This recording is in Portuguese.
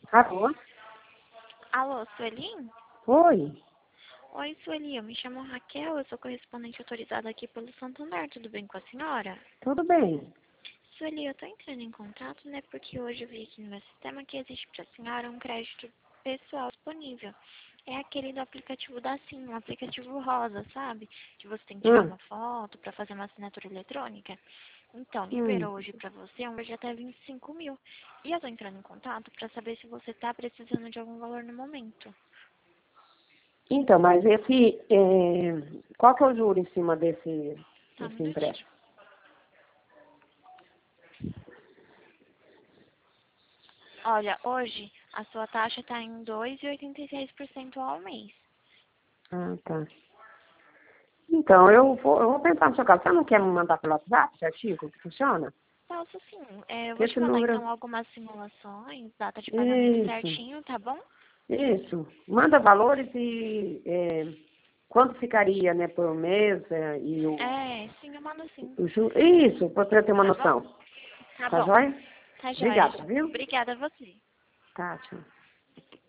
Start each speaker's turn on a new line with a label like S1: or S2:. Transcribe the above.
S1: Alô?
S2: Alô, Sueli?
S1: Oi?
S2: Oi, Sueli, eu me chamo Raquel, eu sou correspondente autorizada aqui pelo Santander, tudo bem com a senhora?
S1: Tudo bem?
S2: Sueli, eu tô entrando em contato, né, porque hoje eu vi aqui no meu sistema que existe pra senhora um crédito pessoal disponível. É aquele do aplicativo da Sim, um aplicativo rosa, sabe? Que você tem que tirar
S1: Hum,
S2: uma foto pra fazer uma assinatura eletrônica. Então,
S1: hum.
S2: liberou hoje pra você um valor de até 25 mil. E eu tô entrando em contato pra saber se você tá precisando de algum valor no momento.
S1: Então, mas qual que é o juro em cima
S2: Só um
S1: desse
S2: minutinho.
S1: empréstimo?
S2: Olha, hoje a sua taxa está em 2,86% ao mês.
S1: Ah, tá. Então, eu vou pensar no seu caso. Você não quer me mandar pelo WhatsApp certinho como que funciona?
S2: Posso sim. Eu
S1: Que
S2: vou te
S1: esse
S2: mandar
S1: número...
S2: então algumas simulações, data de pagamento
S1: Isso,
S2: certinho, tá bom?
S1: isso. Manda valores e quanto ficaria, né, por mês e
S2: Sim, eu mando sim.
S1: o juro. Isso, para eu ter uma
S2: Tá bom?
S1: noção.
S2: Tá
S1: Tá
S2: bom.
S1: joia?
S2: Tá joia.
S1: Obrigada, viu?
S2: Obrigada a você.
S1: Tá, tchau.